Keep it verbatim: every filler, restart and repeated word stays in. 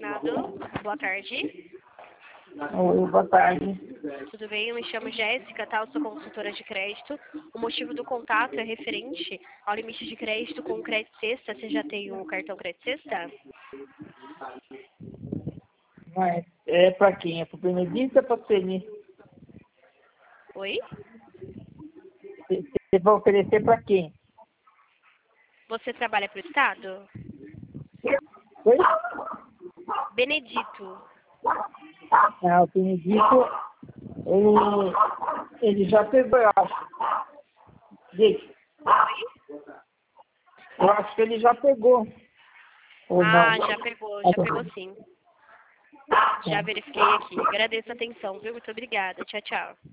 Estado. Boa tarde. Oi, boa tarde. Tudo bem? Eu me chamo Jéssica, tá? Eu sou consultora de crédito. O motivo do contato é referente ao limite de crédito com crédito sexta. Você já tem o cartão crédito sexta? Mas é para quem? É para o Benedito ou para o Ceni? Oi? Você vai oferecer para quem? Você trabalha para o Estado? Oi? Benedito. Ah, o Benedito, ele, ele já pegou, eu acho. Gente, eu acho que ele já pegou. Ou Ah, não? já pegou, já pegou sim. Já verifiquei aqui. Agradeço a atenção, viu? Muito obrigada. Tchau, tchau.